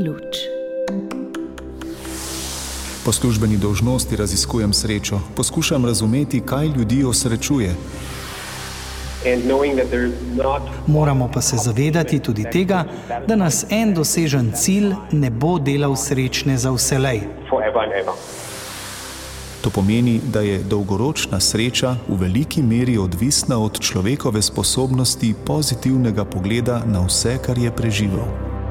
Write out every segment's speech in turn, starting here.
luč. Po službeni dolžnosti raziskujem srečo, poskušam razumeti, kaj ljudi osrečuje. Moramo pa se zavedati tudi tega, da nas en dosežen cilj ne bo delal srečne za vselej. To pomeni, da je dolgoročna sreča v veliki meri odvisna od človekove sposobnosti pozitivnega pogleda na vse, kar je preživel.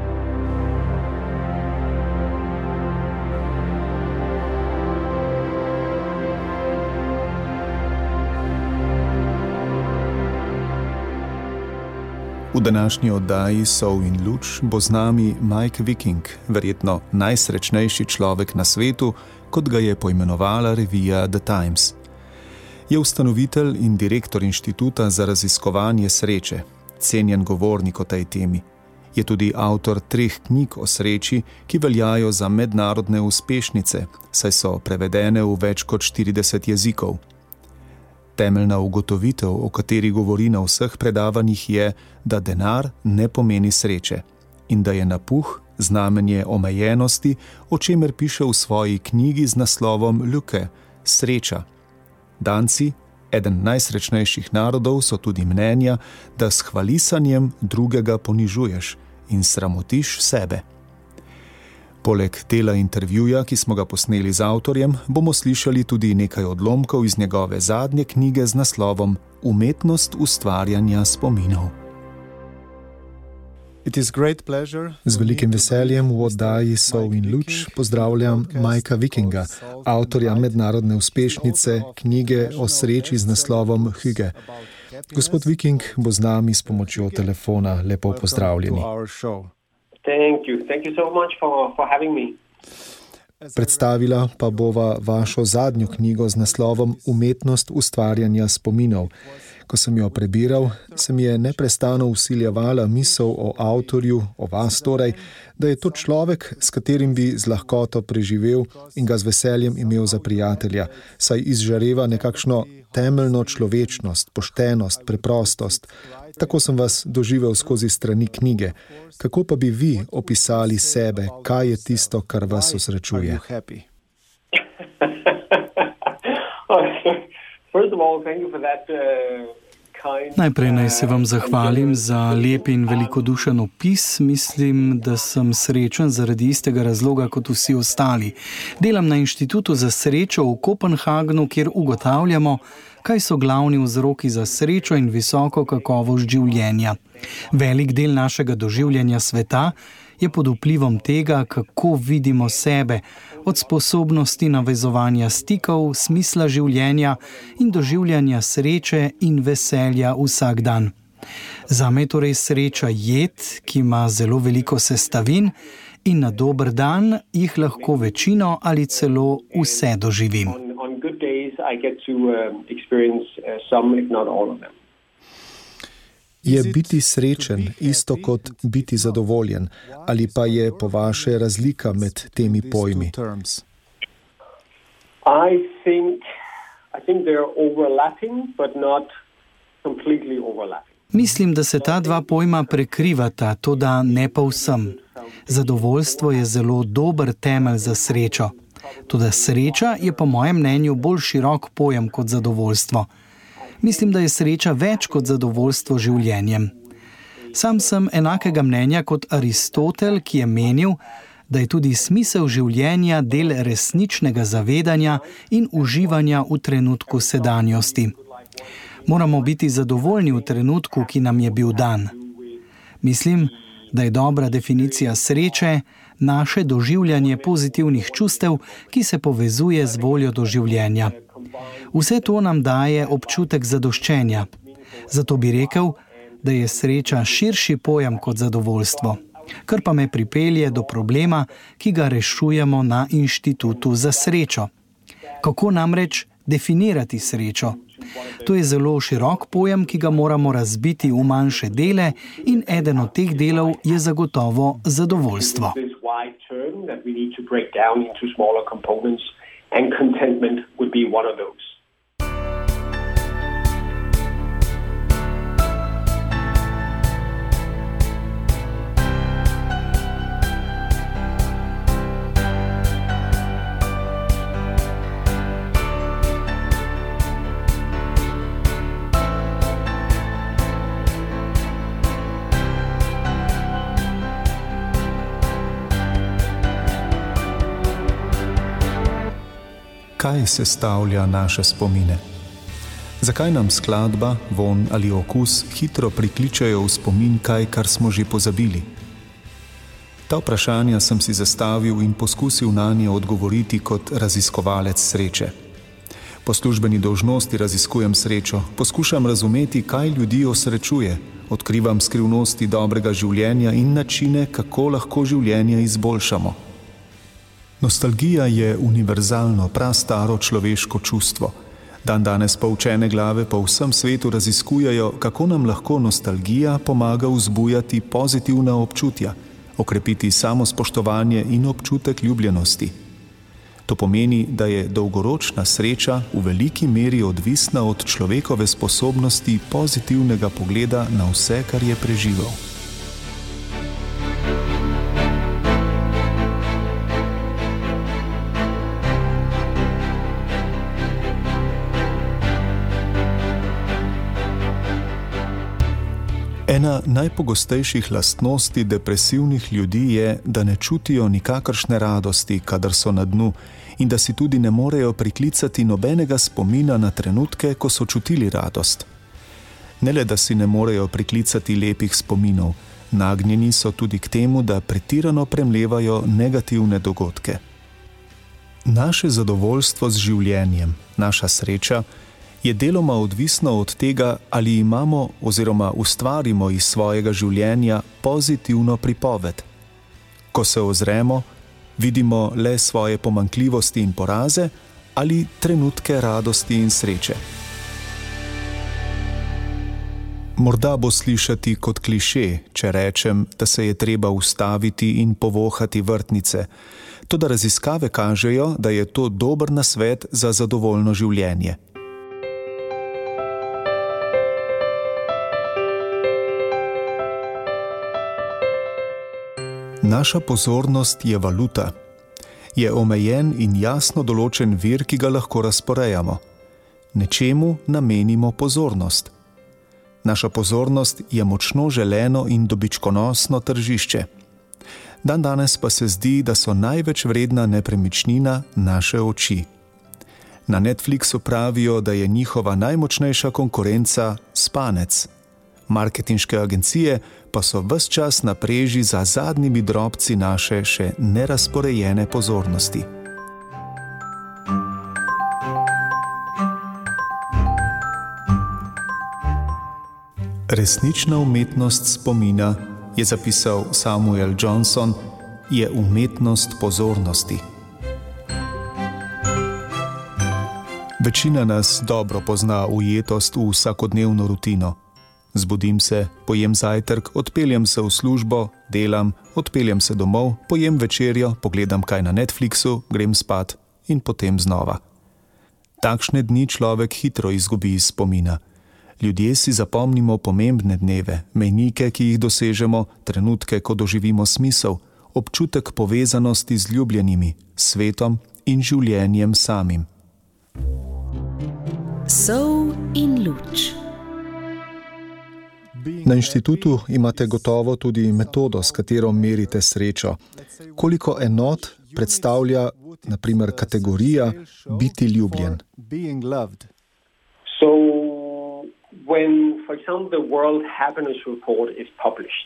V današnji oddaji Sol in luč bo z nami Mike Viking, verjetno najsrečnejši človek na svetu, kot ga je poimenovala revija The Times. Je ustanovitelj in direktor Inštituta za raziskovanje sreče, cenjen govornik o tej temi. Je tudi avtor 3 knjig o sreči, ki veljajo za mednarodne uspešnice, saj so prevedene v več kot 40 jezikov. Temeljna ugotovitev, o kateri govori na vseh predavanjih, je, da denar ne pomeni sreče in da je napuh znamenje omejenosti, o čemer piše v svoji knjigi z naslovom Lykke, sreča. Danci, eden najsrečnejših narodov, so tudi mnenja, da s hvalisanjem drugega ponižuješ in sramotiš sebe. Poleg dela intervjuja, ki smo ga posneli z avtorjem, bomo slišali tudi nekaj odlomkov iz njegove zadnje knjige z naslovom Umetnost ustvarjanja spominov. Z velikim veseljem v oddaji Sol in luč pozdravljam Mikea Vikinga, avtorja mednarodne uspešnice knjige o sreči z naslovom Hygge. Gospod Viking bo z nami s pomočjo telefona. Lepo pozdravljeni. Thank you so much for having me. Predstavila pa bova vašo zadnjo knjigo z naslovom Umetnost ustvarjanja spominov. Ko sem jo prebiral, se mi je neprestano vsiljevala misel o avtorju, o vas torej, da je to človek, s katerim bi z lahkoto preživel in ga z veseljem imel za prijatelja, saj izžareva nekakšno temeljno človečnost, poštenost, preprostost. Tako sem vas doživel skozi strani knjige. Kako pa bi vi opisali sebe, kaj je tisto, kar vas osrečuje? Najprej naj se vam zahvalim za lep in velikodušen opis. Mislim, da sem srečen zaradi istega razloga kot vsi ostali. Delam na Inštitutu za srečo v Kopenhagnu, kjer ugotavljamo, kaj so glavni vzroki za srečo in visoko kakovost življenja. Velik del našega doživljanja sveta je pod vplivom tega, kako vidimo sebe, od sposobnosti navezovanja stikov, smisla življenja in doživljanja sreče in veselja vsak dan. Zame je torej sreča jed, ki ima zelo veliko sestavin in na dober dan jih lahko večino ali celo vse doživim. Je biti srečen isto kot biti zadovoljen, ali pa je po vaše razlika med temi pojmi? I think they're overlapping, but not completely overlapping. Mislim, da se ta dva pojma prekrivata, toda ne povsem. Zadovoljstvo je zelo dober temelj za srečo. Toda sreča je po mojem mnenju bolj širok pojem kot zadovoljstvo. Mislim, da je sreča več kot zadovoljstvo življenjem. Sam sem enakega mnenja kot Aristotel, ki je menil, da je tudi smisel življenja del resničnega zavedanja in uživanja v trenutku sedanjosti. Moramo biti zadovoljni v trenutku, ki nam je bil dan. Mislim, da je dobra definicija sreče naše doživljanje pozitivnih čustev, ki se povezuje z voljo do življenja. Vse to nam daje občutek zadoščenja. Zato bi rekel, da je sreča širši pojem kot zadovoljstvo, kar pa me pripelje do problema, ki ga rešujemo na Inštitutu za srečo. Kako namreč definirati srečo? To je zelo širok pojem, ki ga moramo razbiti v manjše dele in eden od teh delov je zagotovo zadovoljstvo. And contentment would be one of those. Kaj sestavlja naše spomine? Zakaj nam skladba, vonj ali okus hitro prikličejo v spomin kaj, kar smo že pozabili? Ta vprašanja sem si zastavil in poskusil nanje odgovoriti kot raziskovalec sreče. Po službeni dolžnosti raziskujem srečo, poskušam razumeti, kaj ljudi osrečuje, odkrivam skrivnosti dobrega življenja in načine, kako lahko življenje izboljšamo. Nostalgija je univerzalno, prastaro človeško čustvo. Dandanes pa učene glave po vsem svetu raziskujejo, kako nam lahko nostalgija pomaga vzbujati pozitivna občutja, okrepiti samospoštovanje in občutek ljubljenosti. To pomeni, da je dolgoročna sreča v veliki meri odvisna od človekove sposobnosti pozitivnega pogleda na vse, kar je preživel. Ena najpogostejših lastnosti depresivnih ljudi je, da ne čutijo nikakršne radosti, kadar so na dnu, in da si tudi ne morejo priklicati nobenega spomina na trenutke, ko so čutili radost. Ne le, da si ne morejo priklicati lepih spominov, nagnjeni so tudi k temu, da pretirano premlevajo negativne dogodke. Naše zadovoljstvo z življenjem, naša sreča, je deloma odvisno od tega, ali imamo oziroma ustvarimo iz svojega življenja pozitivno pripoved. Ko se ozremo, vidimo le svoje pomanjkljivosti in poraze ali trenutke radosti in sreče. Morda bo slišati kot kliše, če rečem, da se je treba ustaviti in povohati vrtnice, toda raziskave kažejo, da je to dober nasvet za zadovoljno življenje. Naša pozornost je valuta. Je omejen in jasno določen vir, ki ga lahko razporejamo. Nečemu namenimo pozornost. Naša pozornost je močno želeno in dobičkonosno tržišče. Dandanes pa se zdi, da so največ vredna nepremičnina naše oči. Na Netflixu pravijo, da je njihova najmočnejša konkurenca spanec. Marketinške agencije pa so ves čas na preži za zadnjimi drobci naše še nerazporejene pozornosti. Resnična umetnost spomina, je zapisal Samuel Johnson, je umetnost pozornosti. Večina nas dobro pozna ujetost v vsakodnevno rutino. Zbudim se, pojem zajtrk, odpeljem se v službo, delam, odpeljem se domov, pojem večerjo, pogledam kaj na Netflixu, grem spat in potem znova. Takšne dni človek hitro izgubi iz spomina. Ljudje si zapomnimo pomembne dneve, mejnike, ki jih dosežemo, trenutke, ko doživimo smisel, občutek povezanosti z ljubljenimi, svetom in življenjem samim. Sol in luč. Na inštitutu imate gotovo tudi metodo, s katero merite srečo. Koliko enot predstavlja, na primer, kategorija biti ljubljen? So, when, for example, the World Happiness Report is published,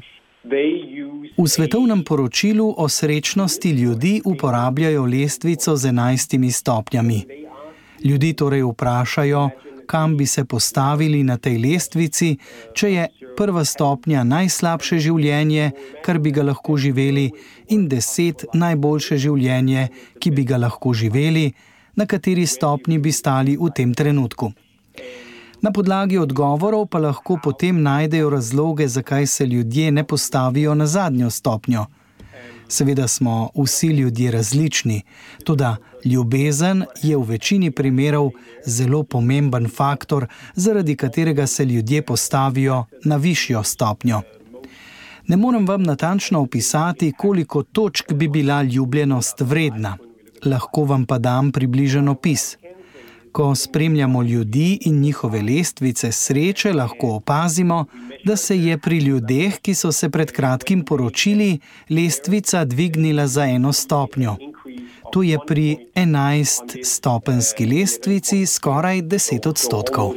V svetovnem poročilu o srečnosti ljudi uporabljajo lestvico z 11 stopnjami. Ljudi torej vprašajo, kam bi se postavili na tej lestvici, če je prva stopnja najslabše življenje, kar bi ga lahko živeli, in 10 najboljše življenje, ki bi ga lahko živeli, na kateri stopnji bi stali v tem trenutku. Na podlagi odgovorov pa lahko potem najdejo razloge, zakaj se ljudje ne postavijo na zadnjo stopnjo. Seveda smo vsi ljudje različni, toda ljubezen je v večini primerov zelo pomemben faktor, zaradi katerega se ljudje postavijo na višjo stopnjo. Ne morem vam natančno opisati, koliko točk bi bila ljubljenost vredna. Lahko vam pa dam približen opis. Ko spremljamo ljudi in njihove lestvice sreče, lahko opazimo, da se je pri ljudeh, ki so se pred kratkim poročili, lestvica dvignila za 1 stopnjo. To je pri 11-stopenjski lestvici skoraj 10%.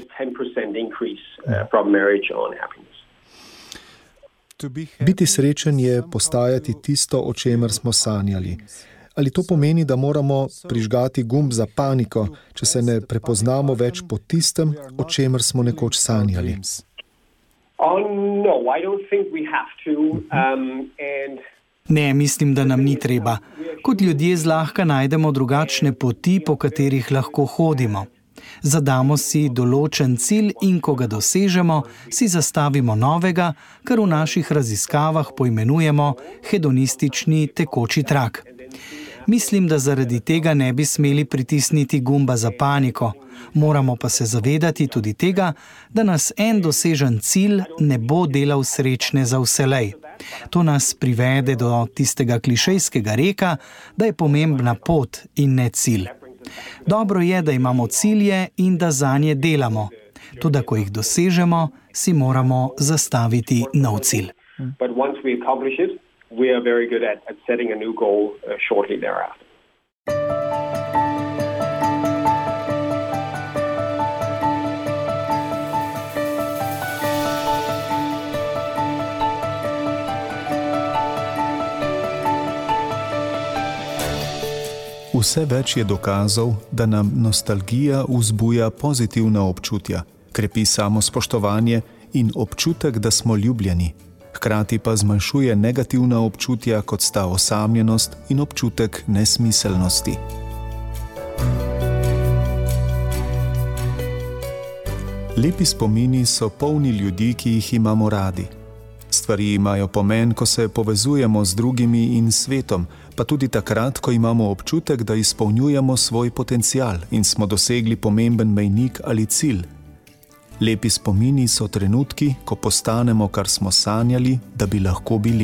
Biti srečen je postajati tisto, o čemer smo sanjali. Ali to pomeni, da moramo prižgati gumb za paniko, če se ne prepoznamo več po tistem, o čemer smo nekoč sanjali? Ne, mislim, da nam ni treba. Kot ljudje zlahka najdemo drugačne poti, po katerih lahko hodimo. Zadamo si določen cilj in ko ga dosežemo, si zastavimo novega, kar v naših raziskavah poimenujemo hedonistični tekoči trak. Mislim, da zaradi tega ne bi smeli pritisniti gumba za paniko. Moramo pa se zavedati tudi tega, da nas en dosežen cilj ne bo delal srečne za vselej. To nas privede do tistega klišejskega reka, da je pomembna pot in ne cilj. Dobro je, da imamo cilje in da zanje delamo. Tudi ko jih dosežemo, si moramo zastaviti nov cilj. We are very good at setting a new goal shortly thereafter. Vse več je dokazov, da nam nostalgija vzbuja pozitivna občutja, krepi samospoštovanje in občutek, da smo ljubljeni. Hkrati pa zmanjšuje negativna občutja, kot sta osamljenost in občutek nesmiselnosti. Lepi spomini so polni ljudi, ki jih imamo radi. Stvari imajo pomen, ko se povezujemo z drugimi in svetom, pa tudi takrat, ko imamo občutek, da izpolnjujemo svoj potencial in smo dosegli pomemben mejnik ali cilj. Lepi spomini so trenutki, ko postanemo, kar smo sanjali, da bi lahko bili.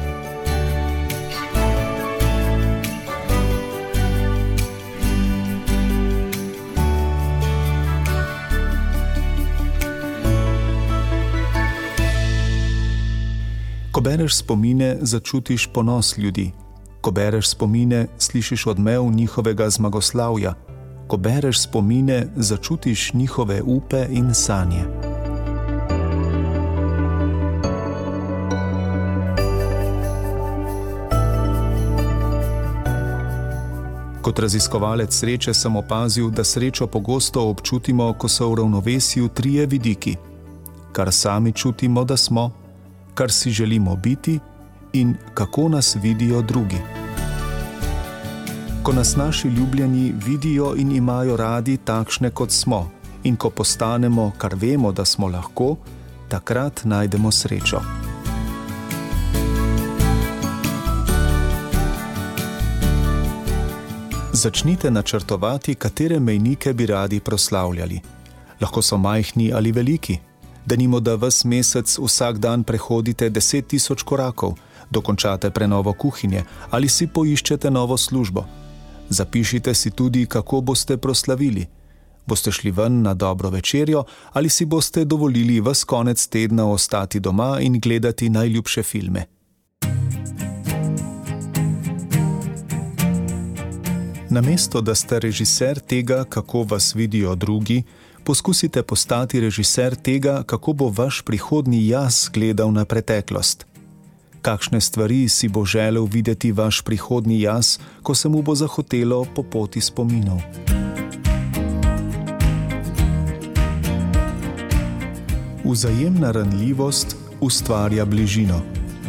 Ko bereš spomine, začutiš ponos ljudi. Ko bereš spomine, slišiš odmev njihovega zmagoslavja. Ko bereš spomine, začutiš njihove upe in sanje. Kot raziskovalec sreče sem opazil, da srečo pogosto občutimo, ko so v ravnovesju trije vidiki. Kar sami čutimo, da smo, kar si želimo biti in kako nas vidijo drugi. Ko nas naši ljubljeni vidijo in imajo radi takšne, kot smo, in ko postanemo, kar vemo, da smo lahko, takrat najdemo srečo. Začnite načrtovati, katere mejnike bi radi proslavljali. Lahko so majhni ali veliki. Denimo, da ves mesec vsak dan prehodite 10.000 korakov, dokončate prenovo kuhinje ali si poiščete novo službo. Zapišite si tudi, kako boste proslavili. Boste šli ven na dobro večerjo ali si boste dovolili ves konec tedna ostati doma in gledati najljubše filme. Namesto, da ste režiser tega, kako vas vidijo drugi, poskusite postati režiser tega, kako bo vaš prihodnji jaz gledal na preteklost. Kakšne stvari si bo želel videti vaš prihodnji jaz, ko se mu bo zahotelo po poti spominov. Vzajemna ranljivost ustvarja bližino.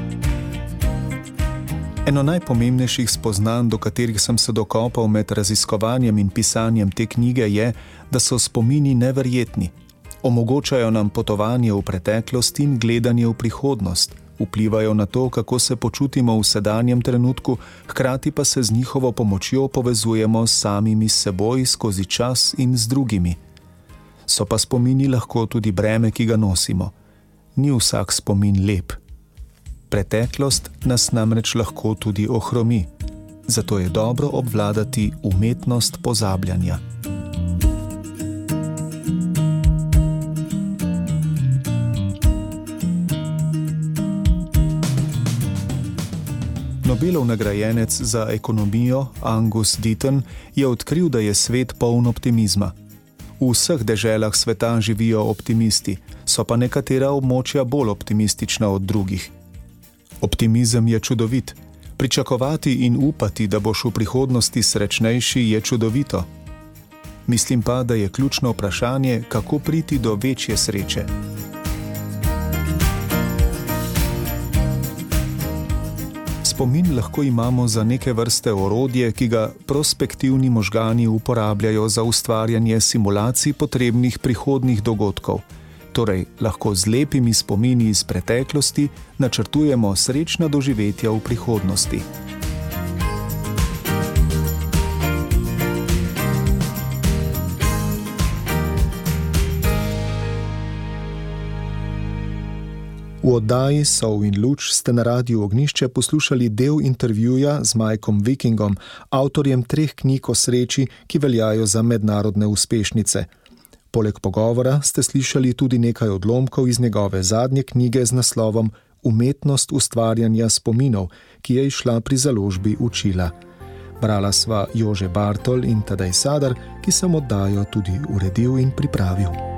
Eno najpomembnejših spoznanj, do katerih sem se dokopal med raziskovanjem in pisanjem te knjige, je, da so spomini neverjetni. Omogočajo nam potovanje v preteklost in gledanje v prihodnost. Vplivajo na to, kako se počutimo v sedanjem trenutku, hkrati pa se z njihovo pomočjo povezujemo s samimi seboj skozi čas in z drugimi. So pa spomini lahko tudi breme, ki ga nosimo. Ni vsak spomin lep. Preteklost nas namreč lahko tudi ohromi. Zato je dobro obvladati umetnost pozabljanja. Nobelov nagrajenec za ekonomijo Angus Deaton je odkril, da je svet poln optimizma. V vseh deželah sveta živijo optimisti, so pa nekatera območja bolj optimistična od drugih. Optimizem je čudovit. Pričakovati in upati, da boš v prihodnosti srečnejši, je čudovito. Mislim pa, da je ključno vprašanje, kako priti do večje sreče. Spomin lahko imamo za neke vrste orodje, ki ga prospektivni možgani uporabljajo za ustvarjanje simulacij potrebnih prihodnjih dogodkov. Torej, lahko z lepimi spomini iz preteklosti načrtujemo srečna doživetja v prihodnosti. V oddaji Sol in luč ste na Radiu Ognjišče poslušali del intervjuja z Mikeom Wickingom, avtorjem 3 knjig o sreči, ki veljajo za mednarodne uspešnice. Poleg pogovora ste slišali tudi nekaj odlomkov iz njegove zadnje knjige z naslovom Umetnost ustvarjanja spominov, ki je izšla pri založbi Učila. Brala sva Jože Bartol in Tadej Sadar, ki sem oddajo tudi uredil in pripravil.